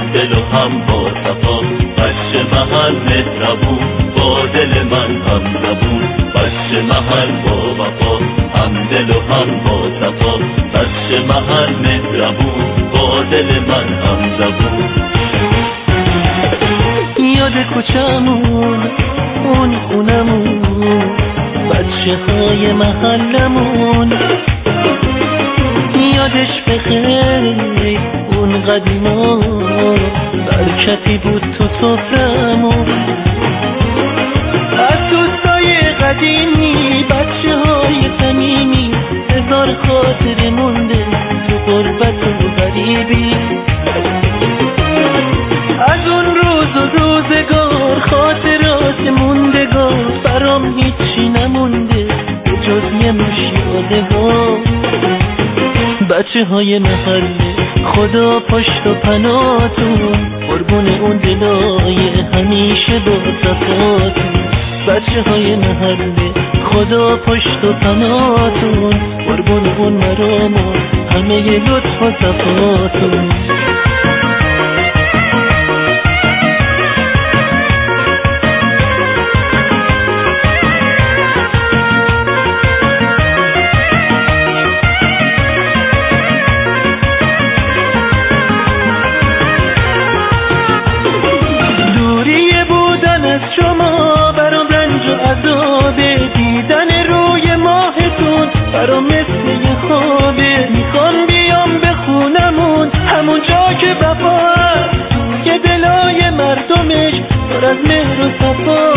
دل و هم با صفا، بچه محل مهربون با دل من هم زبون. بچه محل با وفا، هم دل و هم با صفا، بچه محل مهربون با دل من هم زبون. یاد کوچمون، اون خونمون، بچه های محلمون، یادش بخیر اون قدیما، برکتی بود تو سفرمون. از دوستای قدیمی، بچه های صمیمی، هزار خاطره مونده تو غربت و غریبی. از اون روز و روزگار، خاطرات موندگار، برام هیچی نمونده جز یه مش یادگار. بچه های محله، خدا پشت و پناهتون، قربون اون دلای همیشه با صفاتون. بچه های محله، خدا پشت و پناهتون، قربون اون مرام و همه لطف و صفاتون. شما برام رنج و عذابه، دیدن روی ماهتون برام مثل یه خوابه. میخوام بیام به خونمون، همون جا که وفا هست، توی دلای مردمش پر از مهر و صفا.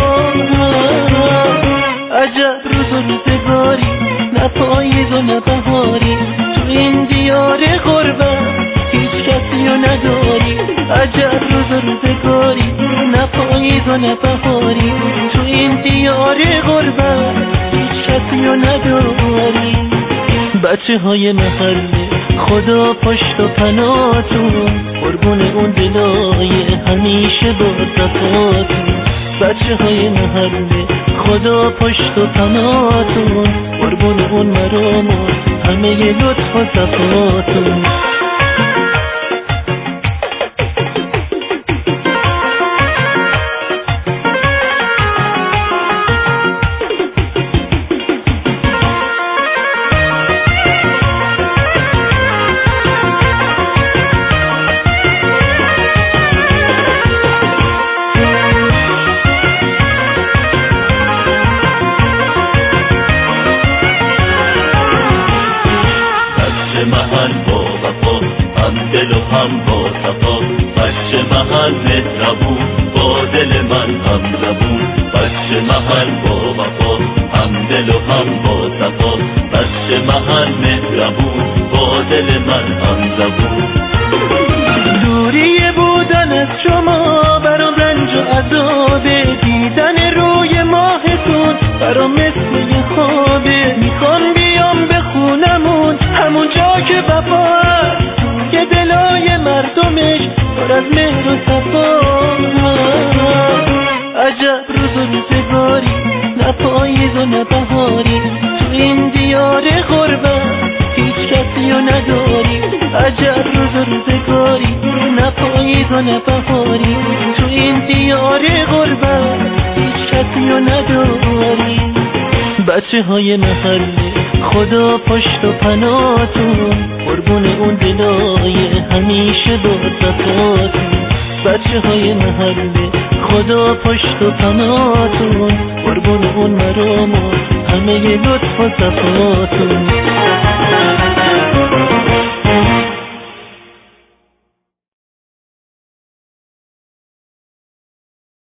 عجب روز و روزگاری، نه پاییز و نه بهاری، تو این دیار غربت هیچ کسی رو نداری. عجب روز و روزگاری، نه پاییز و نه بهاری، تو این دیار غربت هیچ کسی رو نداری. بچه های محله، خدا پشت و پناهتون، قربون اون دلای همیشه با صفاتون. بچه های محله، خدا پشت و پناهتون، قربون اون مرام و همه لطف و صفاتون. محل با وفا، هم دل و هم با صفا، بچه محل مهربون با دل من هم زبون. بچه محل با وفا، هم دل و هم با صفا، بچه محل مهربون با دل من هم زبون. دوری بودن از شما برام رنج و عذابه، دیدن روی ماهتون برام مثل یه خوابه. میخوام بیام به خونمون، همون جا که وفا هست، توی دلای مردمش پر از مهر و صفا. عجب روز و روزگاری، نه پاییز و نه بهاری، تو این دیار غربت هیچ کسی رو نداری. عجب روز و روزگاری، نه پاییز و نه بهاری، تو این دیار غربت هیچ کسی رو نداری. بچه های محله، خدا پشت و پناهتون، قربون اون دلای همیشه با صفاتون. بچه های محله، خدا پشت و پناهتون، قربون اون مرام و همه لطف و صفاتون.